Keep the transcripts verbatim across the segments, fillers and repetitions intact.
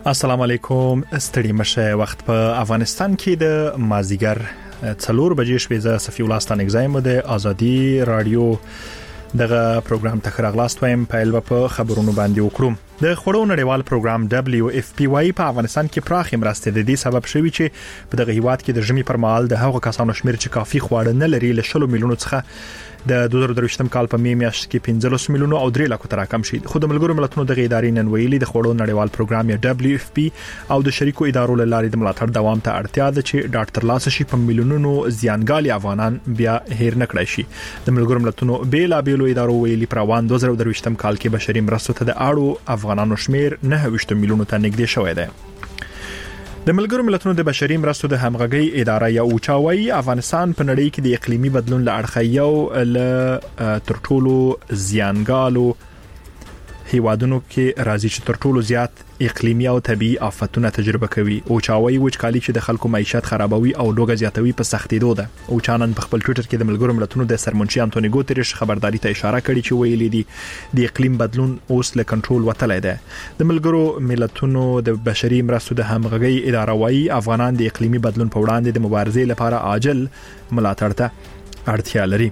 السلام علیکم. ستړي مشه وخت په افغانستان کې د مازیګر څلور بجې شپې ز صفی الله ستانګ زایم د ازادي رادیو دغه پروګرام ته خراغلاست وایم په په خبرونو باندې وکړو. د خړو نړیوال پروګرام دبليو اف پی واي په افغانستان کې پراخ مرسته د دې سبب شوی چې په دغه هیواد کې د ژمي پر مهال د هغو کسانو شمیر چې کافي خواړه نه لري له شلو میلیونو څخه د دوه زره درویشتم کال په می میاشت کې پنځلس میلیونو او درې لکو تر کم شي. خو د ملګرو ملتونو د ادارې نن ویلي د خړو نړیوال پروګرام یا دبليو اف پی او د شریکو ادارو له لارې د ملاتړ دوام ته اړتیا ده چې ډاکټر لاس شي په میلیونونو زیانګالي افغانان بیا هیر نه کړی شي. د ملګرو ملتونو بیلا بیلو ادارو ویلي پروان دوه زره درویشتم کال کې بشري مرستو ته د اړو افغانانو شمیر نه هوښته میلیونو ته نږدې شوی دی. د ملګرو ملتونو د بشري مرستو د همغږي اداره یا اوچاوي افغانستان په نړۍ کې د اقلیمي بدلون له اړخه یو ل ترټولو زیانګالو هیوادونو کې راځي چې ترټولو زیات اقلیمي او طبيعي آفتونه تجربه کوي. اوچاوي وچکالي چې د خلکو معیشت خرابوي او لوګه زیاتوي په سختیدو ده. او چانن په خپل ټوئیټر کې د ملګرو ملتونو د سرمنشي انټونی ګوتریش خبرداري ته اشاره کړې چې ویلي دي د اقلیم بدلون اوس له کنټرول وتلی دی. د ملګرو ملتونو د بشري مرستو د همغږي اداره وايي افغانان د اقلیمي بدلون په وړاندې د مبارزې لپاره عاجل ملاتړ ته اړتیا لري.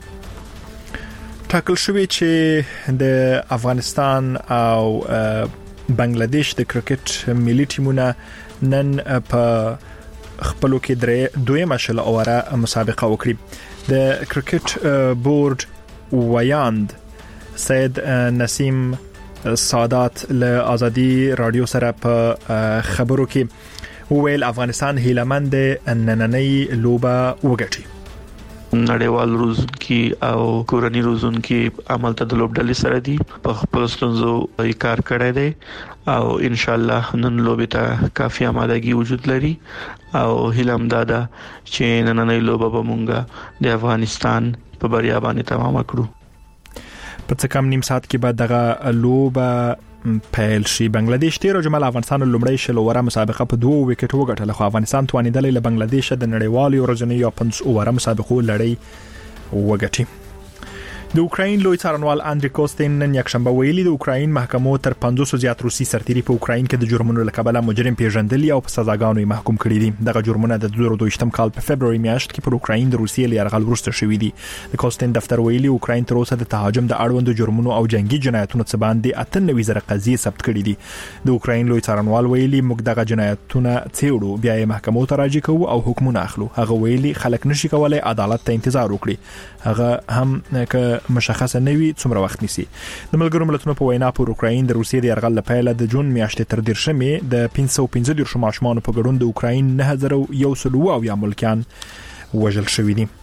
ټاکل شوی چې د افغانستان او بنگلاديش د کرکټ ملي ټیمونه نن په خپلو کې درې دویمه شل اوره مسابقه وکړي. د کرکټ بورډ ویاند سید نسیم سادات له ازادي رادیو سره په خبرو کې وویل افغانستان هیلمند نننۍ لوبه وګټي. نړیوال روزونکي او کورني روزونکي عمل ته د لوبډلې سره دي په خپل ستونزو یې کار کړی دی او ان شاء الله نن لوبې ته کافي آمادګي وجود لري او هیلم دادا چې نننۍ لوبه به مونږه د افغانستان په بریا باندې تمام کړو. په څه کم نیم ساعت کې بعد دغه لوبه پیل شي. بنگلاديش تیر جمال افغانستان لومړی شل اوره مسابقه په دوه وکټ وګټله خو افغانستان توانیدل له بنگلاديش د نړیوالو ورځنیو یا پنځه اوره مسابقو لړۍ وګټي. د اوکراین لوی څارنوال اندری کوستین نن یکشنبه ویلي د اوکراین محکمو تر پنځوس زیات روسي سرتیري په اوکراین کې د جرمونو له کبله مجرم پیژندل او په سزاګانو محکوم کړي دي. دغه جرمونه د دوه زره دوه کال په فبرवरी میاشت کې پر اوکراین د روسیې له یرغل وروسته شوې دي. د کوستین دفتر ویلي اوکراین تر اوسه د تهاجم د اړوند جرمونو او جنگي جنایتونو څخه باندې اته نوي زره قضیې ثبت کړي دي. د اوکراین لوی څارنوال ویلي موږ دغه جنایتونه څېړو بیا یې محکمو ته راجع کوو او حکمونه اخلو. هغه ویلي خلک نشي کولای عدالت ته انتظار وکړي هغه هم که مشخصه نه څومره وخت نیسي. د ملګرو ملتونو په وینا پر اوکراین د روسیې د یرغل لپاره د جون میاشتې تر دیرشمې د پنځه سوه پنځه دیرش ماشومانو په ګډون د اوکراین نه زره یو سل او یا ملکیان وژل شوي دي.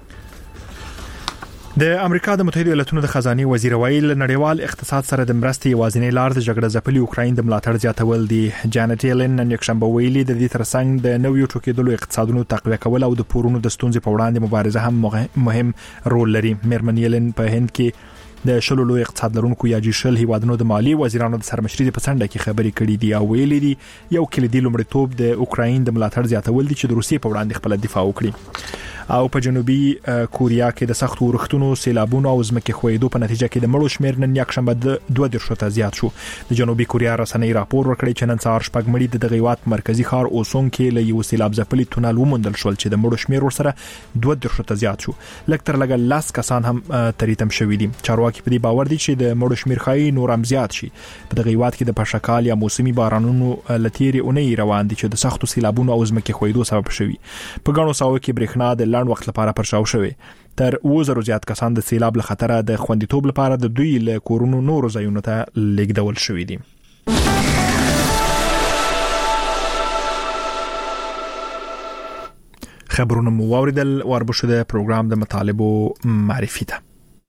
د امریکا د متحده ایالاتونو د خزانه وزیر ویل نړیوال اقتصاد سره د مرستې یوازینی لار د جګړه ځپلي اوکراین د ملاتړ زیاتول دي. جانټ یلن نن یکشنبه ویلي د دې ترڅنګ د نویو ټوکېدلو اقتصادونو تقویه کول او د پورونو د ستونزې په وړاندې مبارزه هم مهم رول لري. میرمن یلن په هند کې د شلو لوی اقتصاد لرونکو یا جیشل هیوادونو د مالی وزیرانو د سرمشري په څنډه کې خبرې کړې دي او ویلي دي یو کلیدي لومړیتوب د اوکراین د ملاتړ زیاتول دي چې د روسیې په وړاندې خپل دفاع وکړي. او په جنوبي کوریا کې د سخت اورښتونو سیلابونو او ځمکې ښویېدو په نتیجه کې د مړو شمیر نن یکشنبه د دوه دیرش ته زیات شو. د جنوبي کوریا رسنۍ راپور ورکړی چې نن سهار شپږ مړي د دغه هیواد مرکزی ښار اوسون کې له یو سیلاب ځپلي تونل وموندل شول چې د مړو شمیر ورسره دوه دیرش ته زیات شو. لږ تر لږه لاس کسان هم تریتم شوي دي. چارواکي په دې باور دي چې د مړو شمیر خای نور هم زیات شي. په دغه هیواد کې د پښکال یا موسمي بارانونو لتیری اونۍ روان دي چې د سختو سیلابونو او ځمکې ښویېدو سبب شوي. په غاڼو ساو کې برېښنا د لاند وخت لپاره پر شاو شوی. تر اوه زره زیات کسان د سیلاب له خطره د خوندیتوب لپاره د دوی له کورونو نورو ځایونو ته لیږدول شوي دي. خبرونه مو واوریدل. وربشو د پروګرام د مطالبو معرفي ده.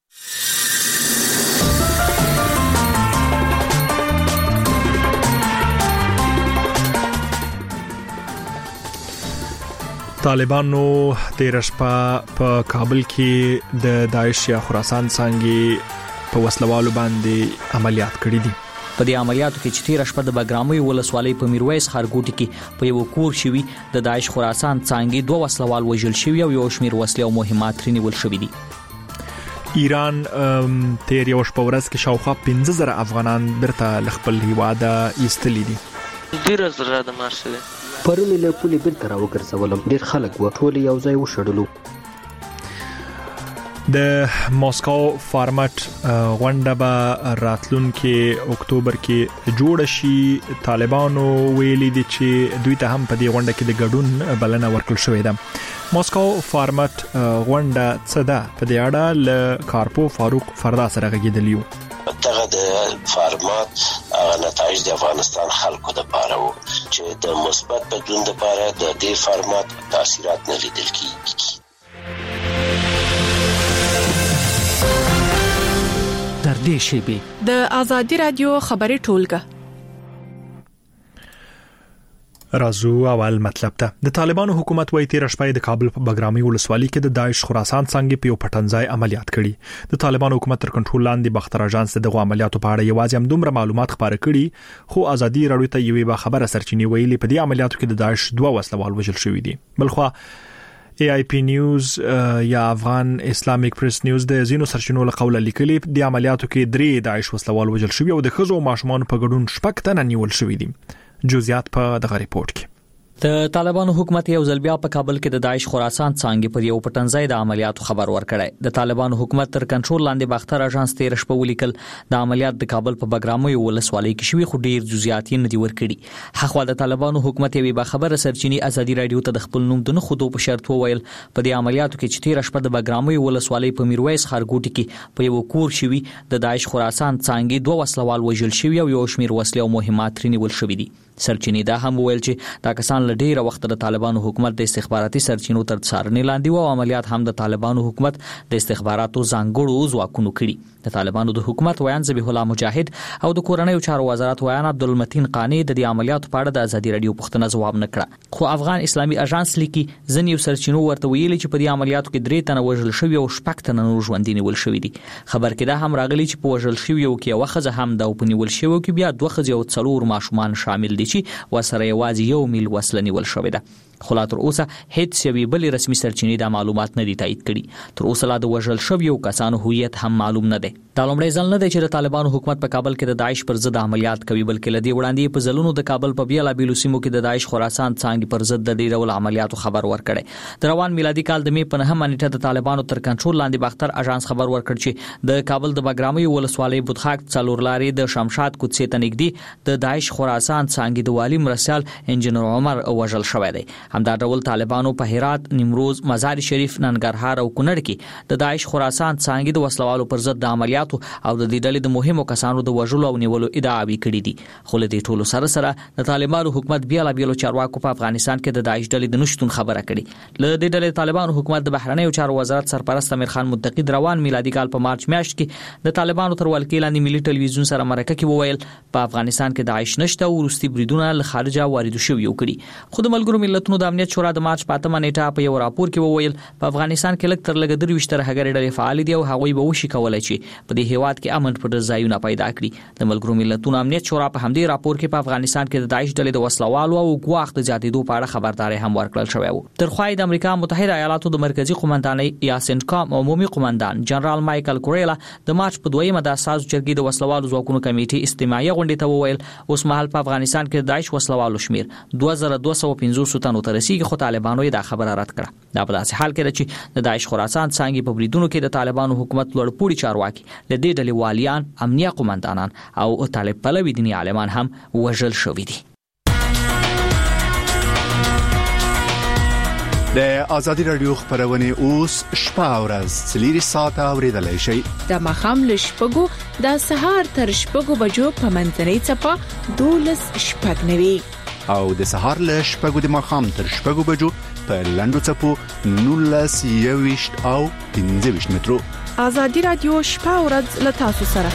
طالبانو تیر شپه په کابل کې د داعش یا خراسان څنګه په وسلوالو باندې عملیات کړي دي. په دې عملیاتو کې چې تیر شپه د بګرامي ولسوالۍ په میرویس خارګوټي کې په یو کور شوی د داعش خراسان څنګه دوه وسلوال وژل شوی او یو شمیر وسلې او مهمات رینول شوی دي. ایران تیر یو شپه ورځ کې شاوخوا پنځه زره افغانان برته خپل هیواد ایستلي دي. ډیر زړه د مارشه پرون له پولې بیرته راوګرځولم. ډیر خلک و ټول یو ځای وشړلو. د ماسکو فارمټ غونډه به راتلونکي اکتوبر کې جوړ شي. طالبانو ویلي دي چې دوی ته هم په دې غونډه کې د ګډون بلنه ورکړل شوې ده. ماسکو فارمټ غونډه څه ده؟ په دې اړه ل کارپو فاروق فردا سره غږیدلیو. دغه د فارمات نتایج د افغانستان خلکو د پاره وو چې د مثبت بدلون لپاره د دې فارمات تاثیرات نه لیدل کیږي. در دې شیبه د ازادي رادیو خبري ټولګه رازو اول مطلب ته. د طالبانو حکومت وايي تیر شپه د کابل په بګرامي ولسوالۍ کې د داعش خراسان څنګه په یو پټنځای عملیات کړي. د طالبانو حکومت تر کنټرول لاندې بختر اژانس دغه عملیاتو په اړه یوازې هم دومره معلومات خبره کړي، خو ازادي رادیو ته یوې با خبره سرچینې ویلي په دې عملیاتو کې د داعش دوه وسلوال وژل شوي دي. بلخوا ای آی پی نیوز یا افغان اسلامیک پریس نیوز د زینو سرچینو له قوله لیکلي د عملیاتو کې درې داعش وسلوال وژل شوي او د خزو ماشومان په ګډون شپږ تنه نیول شوي دي. جزئیات په دغه ریپورت کې. د طالبانو حکومت یو ځل بیا په کابل کې د داعش خراسان څنګه پر یو پټنځای د عملیاتو خبر ورکړی. د طالبانو حکومت تر کنټرول لاندې باختر اژانس تیر شپه ولیکل د عملیات د کابل په بګرامو ولسوالۍ کې شوی، خو ډیر جزئیات نه دي ورکړي. حق د طالبانو حکومت یوې با خبره سرچینې ازادي رادیو ته د خپل نوم د نه خودو په شرط وویل په دې عملیاتو کې چې تیر شپه د بګرامو ولسوالۍ په میرویس خارګوټي کې په یو کور شوی د داعش خراسان څنګه دوه وسلوال وژل شوی او یو شمیر وسلې او مهمات ترنیول شوی دي. سرچینې دا هم ویل چې دا کسان له ډیره وخت د طالبانو حکومت د استخباراتي سرچینو تر څارنې لاندې و او عملیات هم د طالبانو حکومت د استخباراتو ځانګړو ځواکونو کړي. د طالبانو د حکومت ویان ذبیح الله مجاهد او د کورنۍ چارو وزارت ویان عبدالمتین قانی د دې عملیاتو په اړه د ازادي رادیو پوښتنه ځواب نه کړه، خو افغان اسلامي اژانس لیکي ځینې سرچینو ورته ویلي چې په دې عملیاتو کې درې تنه وژل شوي او شپږ تنه نور ژوندي نیول شوي دي. خبر کې دا هم راغلی چې په وژل شوي او کې یو ښځه هم ده او په نیول شوي کې بیا دوه ښځې او څلور ماشومان شامل دي چې وسره یوازې یو میل وسله نیول شوې ده. خو لا تر اوسه هیڅ یوې بلې رسمي سرچینې دا معلومات نه دي تایید کړي. تر اوسه لا د وژل شویو کسانو هویت هم معلوم نه دی. دا لومړی ځل نه دی چې د طالبانو حکومت په کابل کې د داعش پر ضد عملیات کوي، بلکې لدی وړاندې په ځلونو د کابل په بیلابیلو سیمو کې د داعش خراسان څنګه پر ضد د دې ډول عملیاتو خبر ورکړي. د روان میلادي کال د می په نهمه نیټه د طالبانو تر کنټرول لاندې باختر اژانس خبر ورکړ چې د کابل د بګرامي ولسوالۍ بودخاک څلورلارې د شمشاد کوڅې ته نږدې د داعش خراسان څنګه د والی مرسل انجنیر عمر وژل شوی دی. همدا ډول طالبانو په هرات، نیمروز، مزار شریف، ننګرهار او کونړ کې د داعش خراسان څنګه د وسلوالو پر ضد د عملیاتو او د دې ډلې د مهمو کسانو د وژلو او نیولو ادعاوې کړې دي. خو له دې ټولو سره سره د طالبانو حکومت بیا لا بیلو چارواکو په افغانستان کې د داعش ډلې د نشټون خبره کړې. له دې ډلې طالبانو حکومت د بهرنیو چارو وزارت سرپرست امیر خان متقی د روان میلادي کال په مارچ میاشت کې د طالبانو تر ولکې لاندې ملي ټلویزیون سره مرکه کې وویل په افغانستان کې داعش نشته او روسي بریدونه له خارجه وارد شوي وکړي. خو د ملګرو ملتونو د امنیت شورا د مارچ پاتمه نیټه په یو راپور کې وویل په افغانستان کې لږ تر لږه درویشت تر هغه ډلې فعال دي او هغوی به وشي کولای چې په دې هیواد کې امن پر ځایونه پیدا کړي. د ملګرو ملتونو امنیت شورا په همدې راپور کې په افغانستان کې د داعش ډلې د وسلوالو او ګواښ د زیاتېدو په اړه خبرداري هم ورکړل شوې و. تر خو د امریکا متحده ایالاتو د مرکزی قومندانۍ یا سنټکام عمومي قومندان جنرال مایکل کوریلا د مارچ په دویمه د اساس جرګې د وسلوالو ځواکونو کمیټې استماعي غونډې ته وویل اوس مهال په افغانستان کې د داعش وسلوالو شمیر دوه زره دوه سوه پنځوس تنو ته رسیدي، خو طالبانو یې دا خبره رد کړه. دا په داسې حال کې ده چې د داعش خراسان څنګه په بریدونو کې د طالبانو حکومت لوړ پوړي چارواکي له دې ډلې والیان، امنیه قومندانان او طالب پلوي دیني عالمان هم وژل شوي دي. د ازادي رادیو خبرونه اوس شپه او ورځ څلور ساعته اوریدلای شئ. د مخام له شپږو د سهار تر شپږو بجو په منځنۍ چپه دولس شپږ نوي او د سهار له شپږو د مخام تر شپږو بجو په لندو چپو نولس یويشت او پنځه ویشت مترو. ازادي رادیو شپه او ورځ له تاسو سره.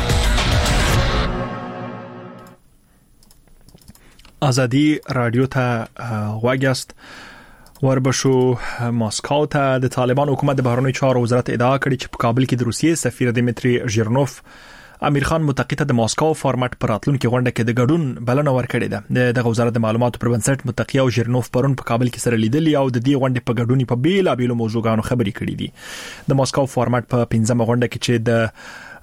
ازادي رادیو ته غواګست وربشو ماسکو ته د طالبان حکومت د بهرنیو چارو وزارت ادعا کړې چې په کابل کې د روسیې سفیر دمیتری ژیرنوف امیر خان متقی ته د ماسکو فارمټ پر راتلونکي غونډه کې د ګډون بلنه ورکړې ده. د وزارت د معلوماتو پر بنسټ متقی او ژیرنوف پرون په کابل کې سره لیدلي او د دې غونډې په ګډون په بیلابیلو موضوعاتو خبرې کړې دي. د ماسکو فارمټ په پنځمه غونډه کې چې د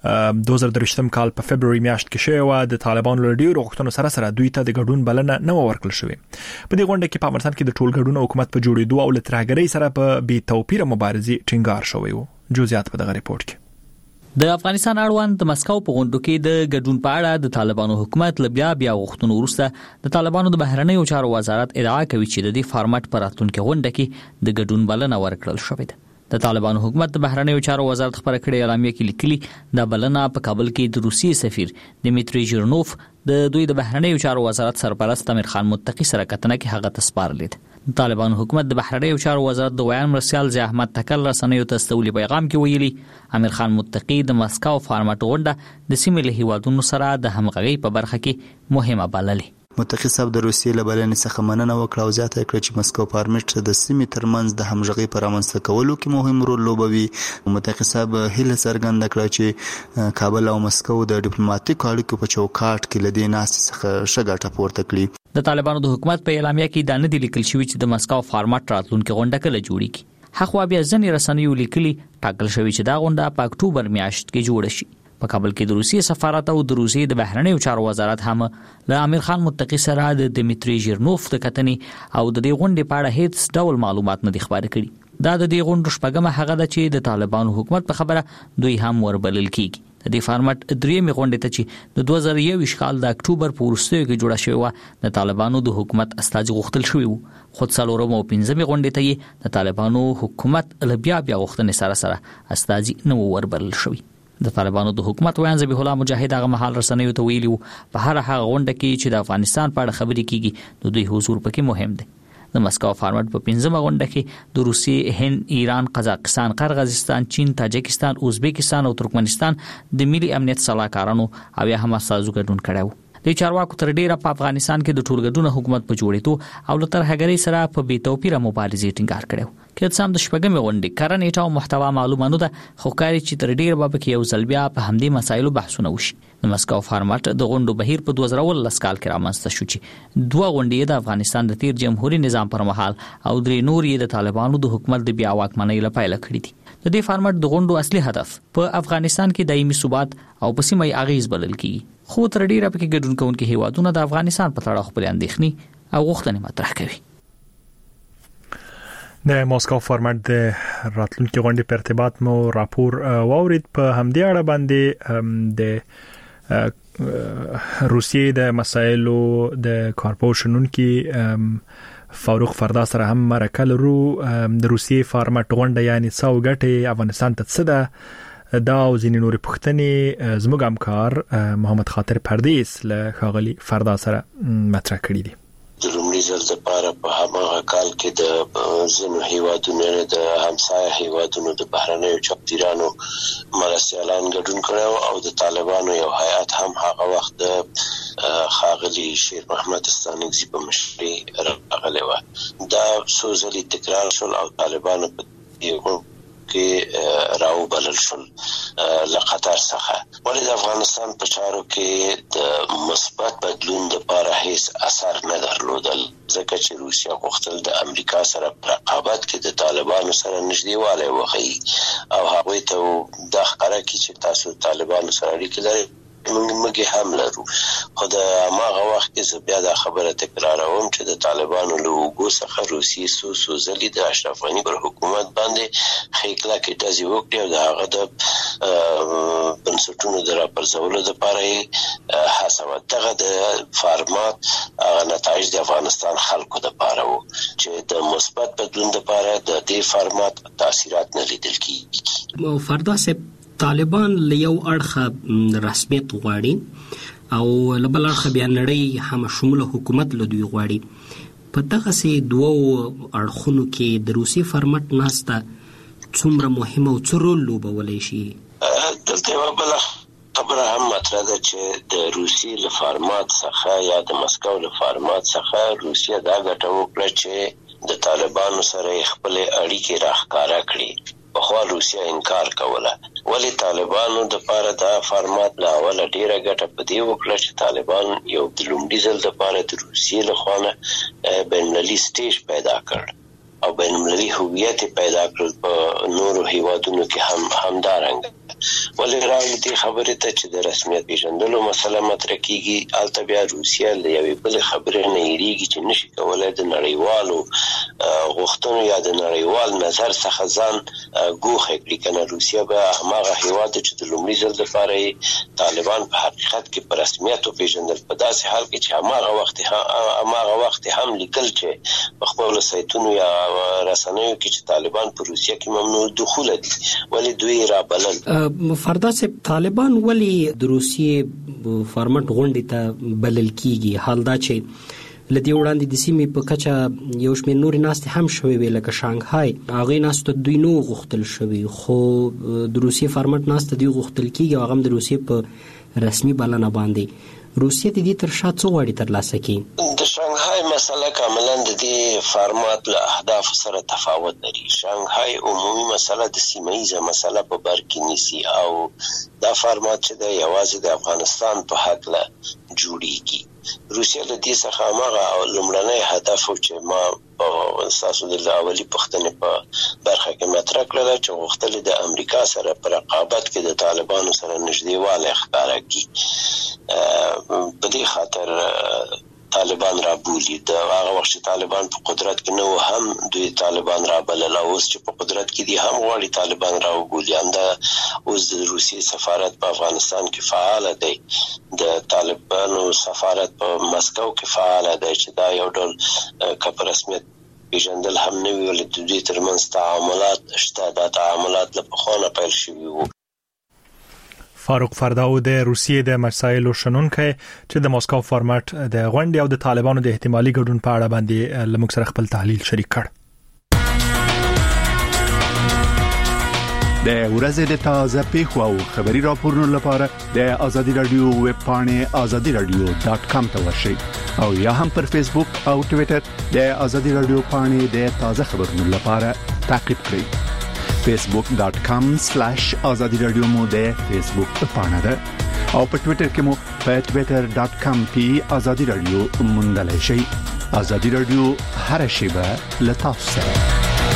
دوه زره درویشتم کال په فبرवरी میاشت کې شوی و. د طالبانو له ډیرو غوښتنو سره سره دوی ته د ګډون بلنه نه ورکړل شوې. په دې غونډه کې په افغانستان کې د ټول ګډون حکومت په جوړېدو او له ترهګرۍ سره په بې توپیره مبارزې ټینګار شوی و. جزئیات په دغه ریپورت کې. د افغانستان اړوند د مسکو په غونډو کې د ګډون په اړه د طالبانو حکومت له بیا بیا غوښتنو وروسته د طالبانو د بهرنیو چارو وزارت ادعا کوي چې د دې فارمټ پر راتلونکي غونډه کې د ګډون بلنه ورکړل شوې ده. د طالبانو حکومت د بهرنیو چارو وزارت خبره کړې اعلامیه کې لیکلي د بلنه په کابل کې د روسي سفیر دمیتری ژیرنوف د دوی د بهرنیو چارو وزارت سرپرست امیر خان متقی سره کتنه کې هغه تسپارلید. د طالبانو حکومت د بهرنیو چارو وزارت د ویان مرسیال ضیاء احمد تکل رسنیو ته استولي پیغام کې ویلي امیر خان متقی د مسکو فارمټ غونډه د سیمې له هیوادونو سره د همغږي په برخه کې مهمه بللې. متقی صاحب د روسیې له بلنې څخه مننه وکړه او زیاته کړه چې مسکو فارمټ د سیمې ترمنځ د همغږۍ پر رامنځته کولو کې مهم رول لوبوي. متقی صاحب هیله څرګنده کړه چې کابل او مسکو د ډیپلوماټیکو اړیکو په چوکاټ کې لدې ناستې څخه ښه ګټه پورته کړي. د طالبانو د حکومت په اعلامیه کې دا نه دی لیکل شوی چې د مسکو فارمټ راتلونکي غونډه کله جوړیږي. حق بیا ځنې رسنیو لیکلي ټاکل شوی چې دا غونډه په اکتوبر میاشت کې جوړه شي. په کابل کې د روسي سفارت او د روسي د بهرنیو چارو وزارت هم له امیر خان متقی سره د دمیتری ژیرنوف د کتنې او د دې غونډې په اړه هیڅ ډول معلومات نه دي خبرې کړي. دا د دې غونډې شپږمه هغه ده چې د طالبانو حکومت په خبره دوی هم وربلل کیږي. د دې فارمټ درېمې غونډې ته چې د دوه زره یوویشت کال د اکتوبر په وروستیو کې جوړه شوې وه د طالبانو د حکومت استازي غوښتل شوي وو، خو څلورمه او پنځمې غونډې ته یې د طالبانو حکومت له بیا بیا غوښتنې سره سره استازي نه وربلل شوي. د طالبانو د حکومت ویان ذبیح الله مجاهد هغه مهال رسنیو ته ویلي په هر هغه غونډه کې چې د افغانستان په اړه خبرې کیږي د دوی حضور پکې مهم دی. د مسکو فارمټ په پنځمه غونډه کې د روسیې، هند، ایران، قزاقستان، قرغیزستان، چین، تاجکستان، ازبکستان او ترکمنستان د ملي امنیت صلاحکارانو او یا هم استازو ګډون کړی و. د چارواکو تر ډیره په افغانستان کې د ټولګډون حکومت په جوړېدو او له ترهګرۍ سره په بې توپیره مبارزې ټینګار کړی و. که څه هم د شپږمې غونډې کره نیټه او محتوا معلومه نه ده، خو ښکاري چې تر ډیره به پکې یو ځل بیا په همدې مسایلو بحثونه وشي. د مسکو فارمټ د غونډو بهیر په دوه زره اوولس کال کې رامنځته شو چې دوه غونډې د افغانستان د تیر جمهوریت نظام پر مهال او درې نور یې د طالبانو د حکومت د بیا واکمنۍ لپاره کړې دي. د دې فارمټ د غونډو اصلي هدف په افغانستان کې دایمي ثبات او په سیمه یې اغیز بلل کیږي، خو تر ډیره پکې ګډون کوونکي هیوادونه د افغانستان په تړاو خپل اندېښنې او غوښتنې مطرح کوي. د موسکو فارمټ د راتلونکي غونډې په ارتباط مو راپور واورید. په همدې اړه باندې د روسیې د مسایلو د کارپوریشنونکو فاروق فردا سره هم مرکه لرو. د روسیې فارمټ غونډه یعنی څو ګټې افغانستان ته څه ده دا او ځینې نورې پوښتنې زموږ همکار محمد خاطر پردیس له ښاغلي فردا سره مطرح کړي دي. د لومړي ځل لپاره په هغه کال کې د ځینو هیوادونو د همسایه هیوادونو د بهرنیو چارو مرستیالان ګډون کړو او د طالبانو یو هیئت هم هغه وخت د ښاغلي شیر محمد ستانکزي په مشرۍ راغلی و. دا څو ځلې تکرار شول او طالبانو په کې راو بلل شول له قطر څخه. ولې د افغانستان په چارو کې د مثبت بدلون لپاره هیڅ اثر نه درلودل، ځکه چې روسیا غوښتل د امریکا سره په رقابت کې د طالبانو سره نږدېوالی وښيي او هغوی ته دا ښکاره کړي چې تاسو طالبانو سره اړیکې لرئ، موږ هم لرو. خو د هغه وخت کې زه بیا دا خبره تکراروم چې د طالبانو له اوږو څخه روسیې څو څو ځلې د اشرف غني پر حکومت باندې ښې کلکې ډزې وکړې او د هغه د بنسټونو د راپرځولو دپاره یې هڅه وه. دغه د فارمات هغه نتایج د افغانستان خلکو دپاره وو چې د مثبت بدلون دپاره د دې فارمات تاثیرات نه لیدل کېږي. فردا صاحب، طالبان له یو اړخه رسمیت غواړي او له بل اړخه بیا نړۍ هم شموله حکومت له دوی غواړي. په دغسې دوو اړخونو کې د روسي فارمټ ناسته څومره مهمه او څه رول لوبولی شي؟ دلته یوه بله خبره هم مطرح ده چې د روسي له فارمات څخه یا د مسکو له فارمات څخه روسیه دا ګټه وکړه چې د طالبانو سره یې خپلې اړیکې راښکاره کړي. پخوا روسیه انکار کوله، ولی طالبانو د پاره دا فارمات له اوله ډیره ګټه په دې وکړه چې طالبان یو د لومړي ځل د پاره د روسیې له خوا نه بین المللي سټیج پیدا کړ او بینالمللي هویت پیدا کړل په نورو هیوادونو کې هم همدارنګ ولې راغلي دي خبره ته چې د رسمیت پیژندلو مسله مطرح کیږي. البته بیا روسیا له یوې بل خبرې نه یریږي چې نشي کولای د نړیوالو غوښتنو یا د نړیوال نظر څخه ځان ګوښه کړي. کنه روسیا به هغه هیواد چې د لومړي ځل لپاره طالبان په حقیقت کې په رسمیت پیژندل په داسې حال کې چې هغه وخت هغه وخت هم لیکل چې په خپل سایتونو یا رسنیو کې چې طالبان په روسیا کې ممنوع دخول دي ولې دوی را بلل. فردا سے طالبان ولی د روسیې فارمټ غونډې ته بلل کیږي. حال دا چې لدی وړاندې د سیمې په کچه یو شمېر نور ناست هم شوي وی لکه شانګهای هغه ناست دوی نو غوښتل شوی خو د روسیې فارمټ ناست دی غوښتل کیږي هغه د روسیې په رسمي بلنه باندې. روسیې د دې تر شا څو غواړي تر لاسه کړي؟ د شانګهای مسله کاملا د دې فارمات له اهداف سره تفاوت لري. شانګهای عمومي مسله د سیمایي مسله په بر کې نیسي او دا فارمات چې د یوازې د افغانستان په حق له جوړیږي. روسیا له دې څخه هغه لومړنی هدف چې ما په اساسو د اولی پښتنې په برخه کې مطرح کړل چې غوښتل د امریکا سره په رقابت کې د طالبانو سره نږدېوالی ښکاره کړي. په دې خاطر طالبان را بولی د هغه وخت چې طالبان په قدرت کې نه و هم دوی طالبان را بلل او اوس چې په قدرت کې دي هم غواړي طالبان را وبولي. همدا اوس د روسیې سفارت په افغانستان کې فعال دی. د طالبانو سفارت په مسکو کې فعال دی چې دا یو ډول که په رسمیت پیژندل هم نه وي ولې د دوی ترمنځ تعاملات شته. دا تعاملات له پخوا پیل شوي وو. فاروق فرداو د روسیې د مسایلو شنونکي چې د موسکو فارمټ د غونډې او د طالبانو د احتمالي ګډون په اړه باندې لمک سره خپل تحلیل شریک کړ. د ورځې د تازه پیښو او خبري راپورونو لپاره د آزادي رادیو ویب پاڼې آزادي رادیو ډاټ کام ته ورشئ او یا هم پر فیسبوک او ټوئیټر د آزادي رادیو پاڼې د تازه خبرونو لپاره تعقیب کړئ. facebook dot com slash azadi radio مو د فیسبوک پاڼه ده او په ټوئیټر کې مو په twitter dot com کې azadi radio موندلای شئ. azadi radio هر شیبه له تاسو سره.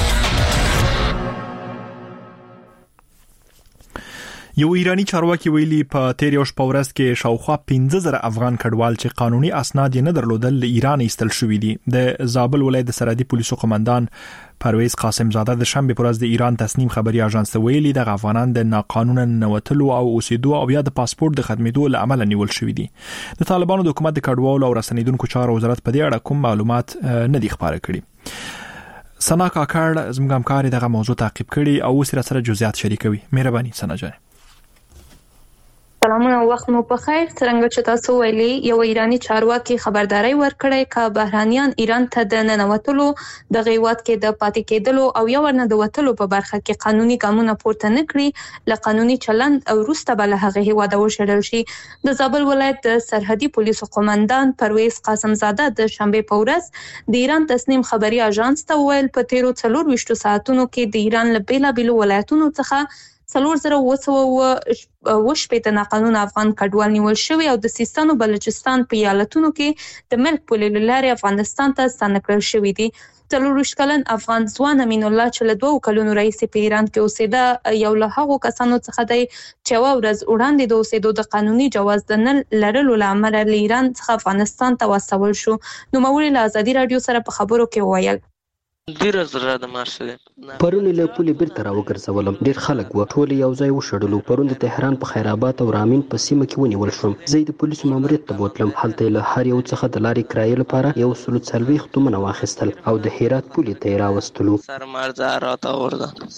یو ایرانی چارواکي ویلي په تیر یو شپه ورځ کې شاوخوا پنځه زره افغان کډوال چې قانوني اسناد یې نه درلودل له ایران ایستل شوې دي. د زابل ولایت د سرحدي پولیسو قومندان پرویز قاسم زاده د شنبه پر ورځ د ایران تصنیم خبري اژانس ته ویلي د افغانان د ناقانونه نوتلو او اوسېدو او یا د پاسپورت د ختمېدو له امله نیول شوې دي. د طالبانو د حکومت د کډوالو او رسنیدونکو چارو وزارت په دې اړه کوم معلومات نه دي خبره کړي. سنا کاکړ زموږ همکار دغه موضوع تعقیب کړي او سره سره جزئیات شریکوي. مهرباني سنا جان. سلامونه وخت مو په خیر. څنګه چې تاسو ویلي یو ایرانی چارواکي خبرداري ورکړی ک بهرانيان ایران ته د ننوتلو د غیوات کې د پاتې کېدلو او یو ورنه د وټلو په برخه کې قانوني ګامونه پورته نکړي ل قانوني چلند او روسته بل هغه هیواده وشړل شي. د زابل ولایت د سرحدي پولیسو قومندان پرویز قاسم زاده د شنبه په ورځ د ایران تصنیم خبري اژانس ته ویل په تیرو څلور وشتو ساعتونو کې د ایران له بیلابیلو ولایتونو څخه څلور زره وسو وشپېته ناقانونه افغان کډوال نیول شوی او د سیستان او بلوچستان په ایالتونو کې د ملک پولې لارې افغانستان ته ستانه کړل شوی دي. څلور کلن افغان ځوان امین الله چې له دوه کلونو راهیسې په ایران کې اوسېده یو له هغو کسانو څخه دی چې یوه ورځ وړاندې د اوسېدو د قانوني جواز د نه لرلو له امله له ایران څخه افغانستان ته واستول شو. نوموړي له ازادي رادیو سره په خبرو کې وویل ډیر زړه د مارشه پرون له پولې بیرته راوګرځولم. ډیر خلک و ټول یو ځای وشړلو. پرون د تهران په خیرآباد او رامین په سیمه کې ونیول شوم. زه د پولیسو ماموریت ته بوتلم. هلته له هر یو څخه د لارې کرایې لپاره یو سل څلوېښت تومنه واخیستل او د هرات پولې ته یې راوستلو. سر مرزه راته ورده.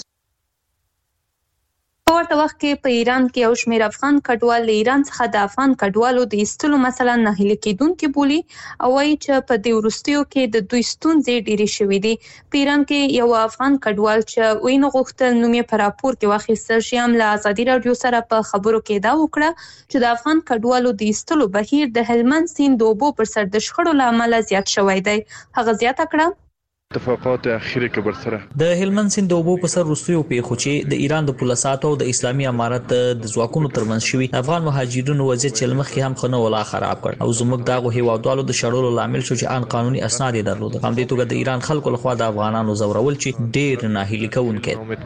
په ورته وخت کې په ایران کې یو شمېر افغان کډوال له ایران څخه د افغان کډوالو د ایستلو مثلا ناهیلي کېدونکي بولي او وایي چې په دې وروستیو کې د دوی ستونزې ډېرې شوې دي. په ایران کې یو افغان کډوال چې وینه غوښتل نوم یې په راپور کې واخیستل شي هم له ازادي رادیو سره په خبرو کې دا وکړه چې د افغان کډوالو د ایستلو بهیر د هلمند سیند د اوبو پر سر د شخړو له امله زیات شوی دی. هغه زیاته کړه اتفاقات اخیری کې برسره د هلمند سیند د اوبو په سر وروستیو پیښو چې د ایران د پولیساتو او د اسلامي امارت د ځواکونو ترمنځ شوي افغان مهاجرینو وضعیت چې لمخې هم خنه ولا خراب کړ او زموږ دغه هیوادوالو د شړلو لامل شو چې ان قانوني اسناد یې درلود. هم دې توګه د ایران خلکو لخوا د افغانانو زورول چې ډېر ناهیلي کوونکي. تر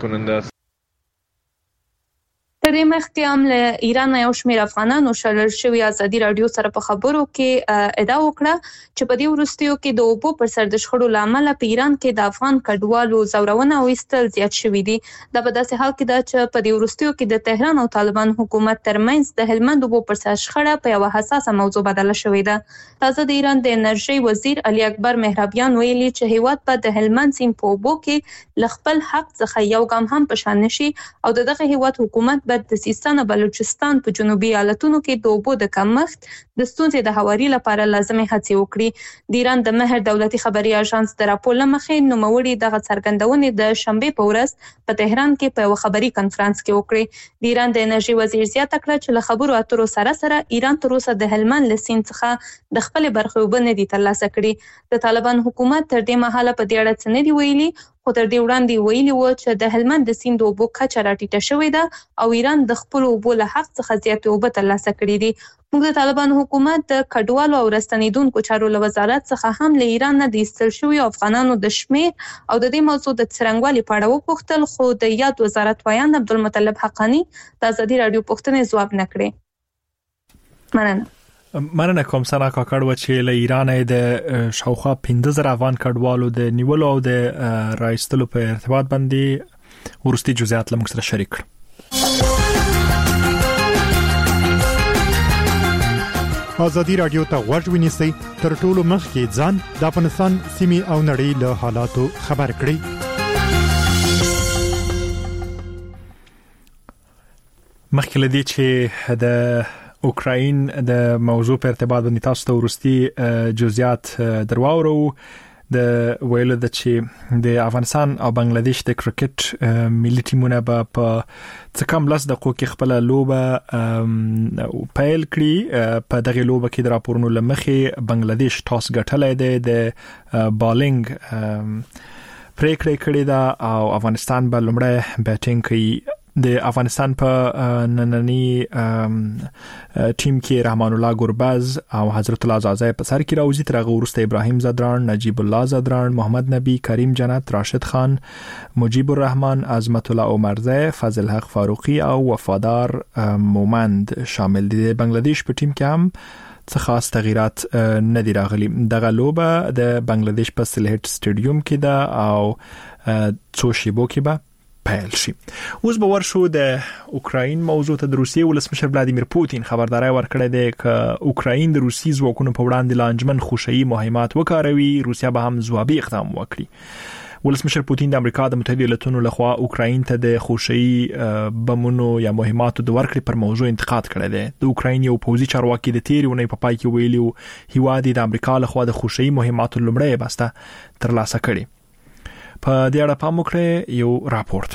دې مخکې هم له ایران یو شمېر افغانانو شړل شوي ازادي رادیو سره په خبرو کې ادعا وکړه چې په دې وروستیو کې د اوبو پر سر د شخړو لامل په ایران کې د افغان کډوالو زورونه او ایستل زیات شوي دي. دا په داسې حال کې ده چې په دې وروستیو کې د تهران او طالبان حکومت ترمنځ د هلمند اوبو پر سر شخړه په یو حساسه موضوع بدله شوې ده. تازه د ایران د انرژي وزیر علي اکبر مهربیان ویلي چې هیواد په د هلمند سیند په اوبو کې ل خپل حق څخه یو ګام هم پشان نشي او دغه هیواد حکومت به د سیستان او بلوچستان په جنوبي ایالتونو کې د اوبو د کمښت د ستونزې د هواري لپاره لازمي هڅې وکړي. د ایران د مهر دولتي خبري اژانس د راپور لمخې نوموړي دغه څرګندونې د شنبه په ورځ په تهران کې په یو خبري کانفرنس کې وکړي. د ایران د انرژي وزیر زیاته کړه چې له خبرو اترو سره سره ایران تر اوسه د هلمند له سیند څخه د خپل برخې اوبه نه دي ترلاسه کړي. د طالبان حکومت تر دې مهاله په دې اړه څه نه دی ویلي خو تر دې وړاندې ویلي و چې د هلمند د سیند اوبو کچه راټیټه شوې ده او ایران د خپل اوبو له حق څخه زیاتې اوبه ترلاسه کړي دي. موږ د طالبان حکومت د کډوالو او راستنیدونکو چارو له وزارت څخه هم له ایران نه د ایستل شوي افغانانو د شمېر او د دې موضوع د څرنګوالي په اړه وپوښتل خو د یاد وزارت وایان عبدالمطلب حقانی د ازادي رادیو پوښتنې ځواب نه کړې. مننه. مننه کوم سره کاکړ و چې له ایران د شاوخوا پنځه زره افغان کډوالو د نیولو او د راایستلو په ارتباط باندې ورستي جزئیات لمغ سره شریک کړ. ازادي رادیو ته غوږ ونیسئ تر ټولو مخکې ځان د افغانستان سیمې او نړۍ له حالاتو خبر کړئ. مخکې لدی چې د اوکراین د موضوع په ارتباط باندې تاسو ته ورستي جزئیات درواورو د ویلو د چې د افغانستان او بنگلاديش د کرکټ ملي ټیمونه په څه کم لس دقیقو کې خپل لوبه پیل کړي. په دغه لوبه کې د راپورونو لمخې بنگلاديش ټاس ګټلې ده د بالینګ پریکړه کړې ده او افغانستان به لومړی بیټینګ کوي. د افغانستان په نننی ټیم کې رحمان الله ګورباز او حضرت الله زازای په سر کې راوځي. تر هغه وروسته ابراهیم زدران، نجیب الله زدران، محمد نبی، کریم جنت، راشد خان، مجیب الرحمن، عظمت الله عمرزی، فضل حق فاروقی او وفادار مومند شامل دي. د بنگلاديش په ټیم کې هم څه خاص تغیرات نه دي راغلي. دغه لوبه د بنگلاديش په سلهټ سټیډیوم کې ده او څو شیبو کې به پیل شي. اوس به ورشو د اوکراین موضوع ته. د روسیې ولسمشر ولادیمیر پوتین خبرداري ورکړې ده چې اوکراین د روسي ځواکونو په وړاندې لانجمن خوشي مهمات وکاروي، روسیا به هم ځوابي اقدام وکړي. ولسمشر پوتین د امریکا د متحده ایالاتونو لخوا اوکراین ته د خوشي بمونو یا مهماتو د ورکړې پر موضوع انتقاد کړی دی. د اوکراین یو پوځي چارواکي د تیری ونې په پای کې ویلي هیواد د امریکا لخوا د خوشي مهماتو لومړی بسته ترلاسه کړي. په دې اړه پام وکړئ یو راپورټ.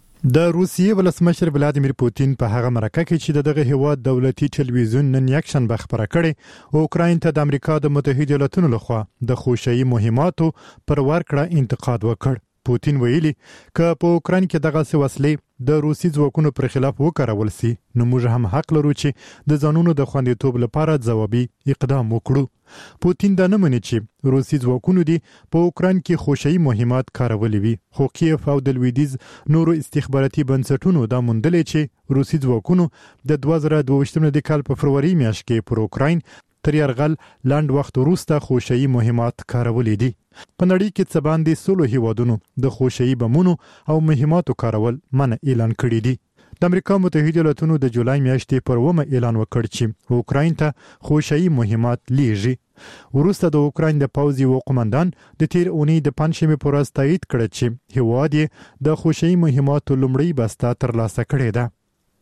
د روسیې ولسمشر ولادیمیر پوتین په هغه مرکه کې چې دغه هیواد دولتي ټلویزیون نن یکشنبه خبره کړې اوکراین ته د امریکا د متحده ایالاتونو لخوا د خوشي مهماتو پر ورکړه انتقاد وکړ. پوتین ویلي چې په اوکراین کې دغه وسلې د روسي ځواکونو پر خلاف وکړول سي نو موږ هم حق لرو چې د ځانونو د خوندیتوب لپاره ځوابي اقدام وکړو. پوتین دا نه مني چې روسي ځواکونو دي په اوکراین کې خوشي مهمات کارولې وي خو کیف او د لویدیز نورو استخباراتي بنسټونو دا موندلې چې روسي ځواکونو د دوه زره دوه ویشت کال په فروری میاشت کې پر اوکراین تر یرغل لاند وخت وروسته خوشي مهمات کارولې دي. په نړۍ کې څه باندې سلو هیوادونو د خوشي بمونو او مهماتو کارول منع اعلان کړی دي. د امریکا متحده ایالاتونو د جولای میاشتې پر اوومه اعلان وکړ چې اوکراین ته خوشي مهمات لیږي. وروسته د اوکراین د پوځي و قومندان د تیر اونۍ د پنځمې پر ورځ تایید کړ چې هیواد یې د خوشي مهماتو لومړی بسته ترلاسه کړې ده.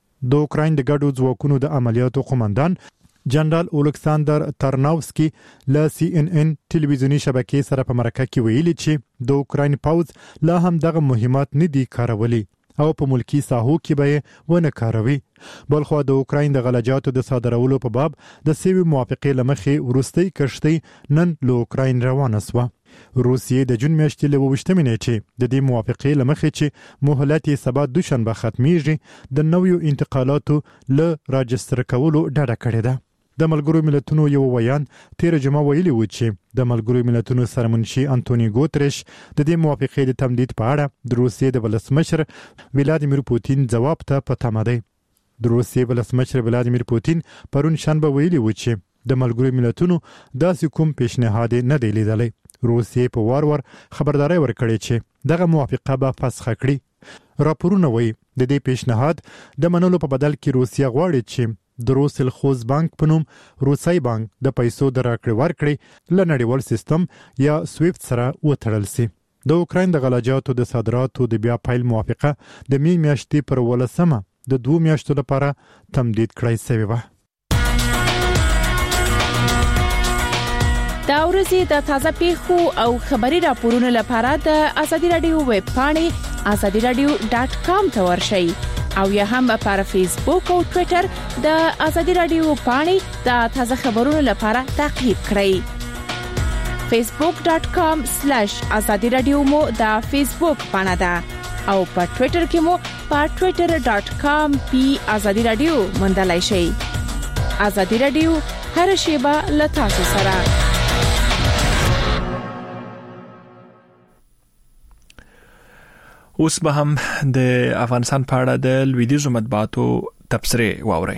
د اوکراین د ګډو ځواکونو د عملیاتو قومندان جنرال اولکساندر ترناوسکی له سی ان ان ټلویزیونی شبکې سره په مرکه کې ویلي چې د اوکراین پوځ لا هم دغه مهمات نه دي کارولی او په ملکی ساحو کې به ونه کاروي. بلخو د اوکراین د غلجاتو د صادرولو په باب د سوي موافقې لمخې ورستۍ کشتۍ نن له اوکراین روانه شوه. روسیې د جون میاشتې له وشتمې نیټې د دې موافقې لمخې چې مهلت یې سبا دوشنبه ختمیږي د نویو انتقالاتو له راجستر کولو ډډه کړې ده. د ملګرو ملتونو یو ویان تیر جمعه ویلي و چې د ملګرو ملتونو سرمنشي انټونی ګوتریش د دې موافقې د تمدید په اړه د روسیې د ولسمشر ولادیمیر پوتین ځواب ته په تمه دی. د روسیې ولسمشر ولادیمیر پوتین پرون شنبه ویلي و چې د ملګرو ملتونو داسې کوم پیشنهاد نه دی لیدلی. روسیې په وار وار خبرداري ورکړې چې دغه موافقه به فسخ کړي. راپورونه وایي د دې پیشنهاد د منلو په بدل کې روسیه غواړي چې د روسل خوز بانک په نوم روسي بانک د پیسو د راکړې ورکړې له نړیوال سیستم یا سویفت سره وتړل شي. د اوکراین د غلاجاتو د صادراتو د بیا پیل موافقه د می میاشتې پر ولسمه د دوه میاشتو لپاره تمدید کړای شوی و. دا ورځې د تازه پیښو او خبري راپورونو لپاره د ازادي رادیو ویب پاڼې ازادي رادیو ډاټ کام ته ورشئ او یا هم پر فیسبوک او ټوئیټر د ازادي رادیو پاڼې د تازه خبرونو لپاره تعقیب کړئ. فیسبوک ډاټ کام سلیش ازادي رادیو مو د فیسبوک پاڼه ده او په ټوئیټر کې مو په ټوئیټر ډاټ کام پی ازادي رادیو موندلای شئ. ازادي رادیو هر شیبه له تاسو سره. اوس به هم د افغانستان په اړه د لویدیځو مطبوعاتو تبصره واوري.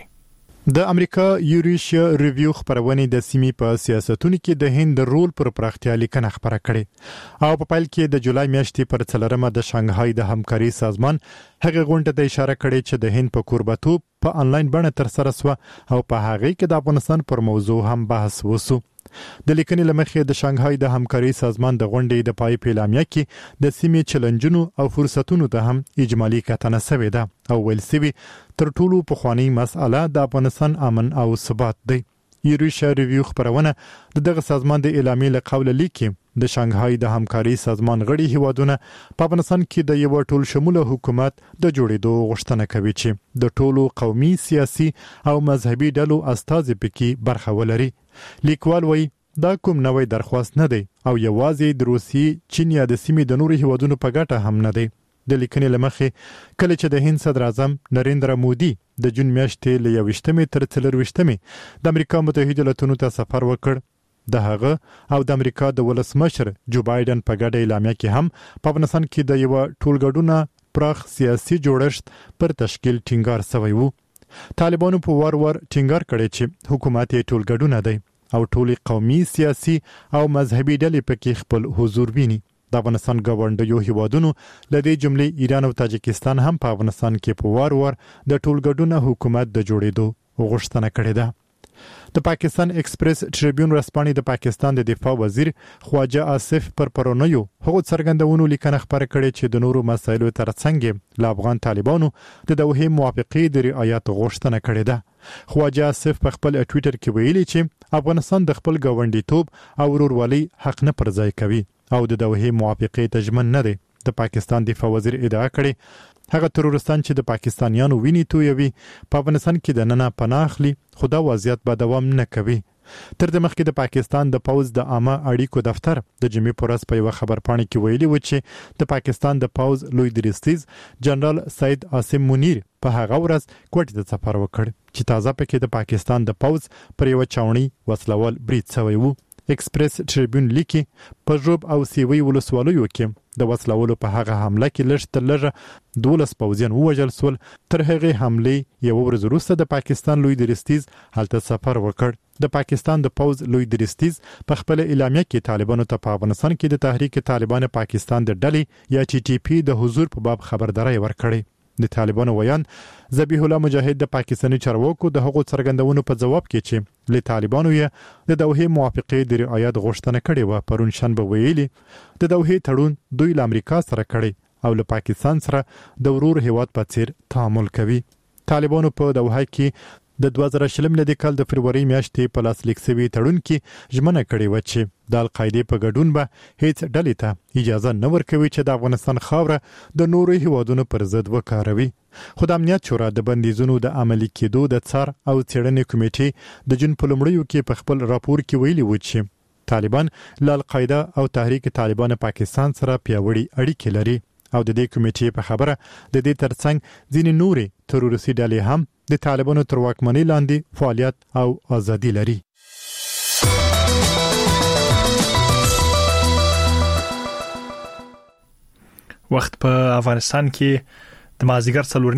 د امریکا یوریشیا ریویو خبرونه د سیمې په سیاستونو کې د هند رول پر پراختیا لیکنه خبره کړې او په پیل کې د جولای میاشتې پر څلورمه د شانګهای د همکاري سازمان هغه غونډه ته اشاره کړې چې د هند په کوربتوب په انلاین بڼه تر سره شو او په هغه کې د افغانستان پر موضوع هم بحث وشو. د لیکنې لمخې د شانګهای د همکاري سازمان د غونډې د پای پیلامیا کې د سیمې چیلنجونو او فرصتونو ته هم اجمالی کتنه شوې ده او ویل شوی تر ټولو پخوانی مسأله د افغانستان امن او ثبات دی. یوریشیا ریویو خبرونه د دغه سازمان د اعلامیې له قوله لیکي د شانګهای د همکاري سازمان غړي هیوادونه په افغانستان کې د یو ټول شموله حکومت د جوړېدو غوښتنه کوي چې د ټولو قومي سیاسي او مذهبي ډلو استازي پکې برخه ولري. لیکوال وایي دا کوم نوې درخواست نه دی او یوازې د روسیې، چین یا د سیمې د نورو هیوادونو په ګټه هم نه دی. د لیکنې لمخې کله چې د هند صدر اعظم نریندرا مودي د جون میاشتې له یوشتمې تر څلرویشتمې د امریکا متحده ایالاتونو ته سفر وکړ، د هغه او د امریکا د ولسمشر جو بایدن په ګډه اعلامیه کې هم په افغانستان کې د یو ټولګډونه پراخ سیاسي جوړښت پر تشکیل ټینګار شوی وو. طالبانو په وار وار ټینګار کړی چې حکومت یې ټولګډونه دی او ټولي قومي سیاسي او مذهبي ډلې پکې خپل حضور ویني. د افغانستان ګاونډیو هیوادونو لدې جملې ایران او تاجکستان هم په افغانستان کې په وار وار د ټولګډونه حکومت د جوړېدو غوښتنه کړې ده. د پاکستان ایکسپریس ټریبیون رسپانې د پاکستان د دفاع وزیر خواجه آصف پر پرونیو هغه څرګندونو لیکنه خبره کړې چې د نورو مسایلو ترڅنګ له افغان طالبانو د دوحې موافقې د رعایت غوښتنه کړې ده. خواجه آصف په خپل ټوئیټر کې ویلي چې افغانستان د خپل ګاونډیتوب او ورورولۍ حق نه پرځای کوي او د دوحې موافقې ته ژمن نه دی. د پاکستان دفاع وزیر ادعا کړې هغه ترورستان چې د پاکستانیانو ویني تویوي په افغانستان کې د ننه پناه اخلي، خو دا وضعیت به دوام نه کوي. تر دې مخکې د پاکستان د پوز د عامه اړیکو دفتر د جمعې په ورځ په یو خبرپاڼه کې ویلي و چې د پاکستان د پوز لوی درستیز جنرال سید عاصم منیر په هغه ورځ کوټې ته سفر وکړ چې تازه پکې د پاکستان د پوز پر یو چاوني وسلوال برید شوی وو. ایکسپریس ټریبیون لیکي په جوب او سیوی ولسوالیو کې د وسلوالو په هغه حمله کې لږ تر لږه دولس پوځیان ووژل شول. تر هغې حملې یو ورځ وروسته د پاکستان لوی درستیز هلته سفر وکړ. د پاکستان د پوز لوی درستیز په خپل اعلامیه کې طالبانو ته په افغانستان کې د تحریک طالبان پاکستان د ډلې یا ټي ټي پی د حضور په باب خبرداري ورکړې. د طالبانو ویان ذبیح الله مجاهد د پاکستاني چارواکو د هغو څرګندونو په جواب کې چې له طالبانو یې د دوحې موافقې د رعایت غوښتنه کړې و. پرون شنبه ویلي د دوحې تړون دوی له امریکا سره کړی او له پاکستان سره د ورور هیواد په څیر تعامل کوي. طالبانو په دوحه کې د دوه زره شلم لدې کال د فروری میاشتې په لاسلیک شوي تړون کې ژمنه کړې و چې د القاعده په ګډون به هیڅ ډلې ته اجازه نه ورکوي چې د افغانستان خاوره د نورو هیوادونو پر ضد وکاروي. خو د امنیت شورا د بندیزونو د عملي کېدو د څار او څېړنې کمیټې د جون په لومړیو کې په خپل راپور کې ویلي و چې طالبان له القاعده او تحریک طالبان پاکستان سره پیوړی اړیکې لري او د دې کمیټې په خبره د دې ترڅنګ ځینې نورې تروریستي ډلې هم د طالبانو تر واکمنۍ لاندې فعالیت او ازادي لري. وخت په افغانستان کې د مازیګر څلور